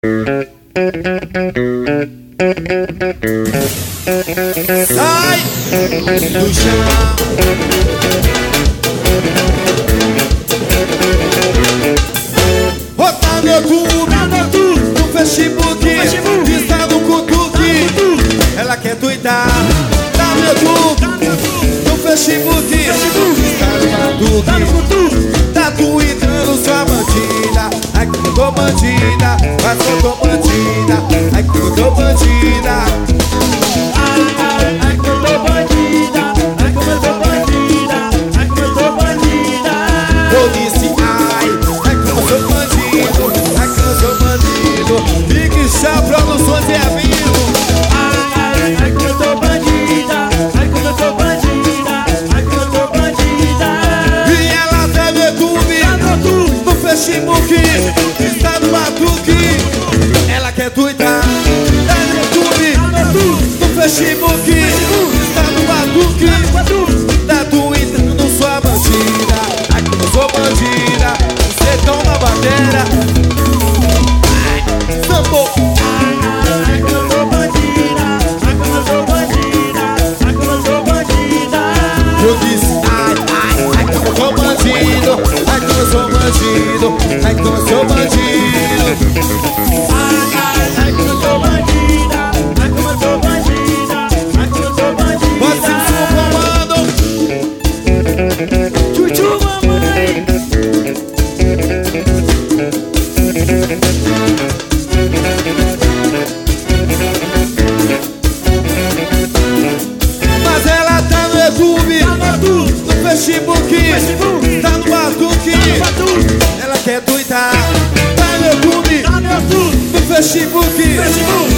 Sai do chão. Bota no YouTube, no Facebook, está no cutuque. Ela quer doidar. Tá no YouTube, no Facebook, está no cutuque. Tá doidando sua bandida. Ai que eu tô bandida, mas eu tô bandida. Ai que eu tô bandida. Ai que eu tô bandida, ai como eu tô bandida, ai como eu tô bandida. Eu disse ai como eu sou bandido, ai como eu sou bandido. Big Chá Produções é amigo. Ai como eu tô bandida, ai como eu tô bandida, ai como eu tô bandida. E ela tá no YouTube, no Facebook, está no batuque. Ela quer doidar. Tá no YouTube, no Facebook, está no batuque. Tá doidando sua bandida. Ai como eu sou bandida. Você tão na bandeira. Sambou. Ai como eu tô bandida, ai como eu tô bandida, ai como eu tô bandida. Eu disse ai como eu sou bandido. Ai como eu sou bandido. Ai como eu sou bandido. Ai como eu tô bandida, ai como eu tô bandida, ai como eu tô bandida. Pode ser seu comando. Chuchu mamãe. Mas ela tá no YouTube, no Facebook, tá no batuque. Ela quer doidar. Tá no YouTube, no Facebook,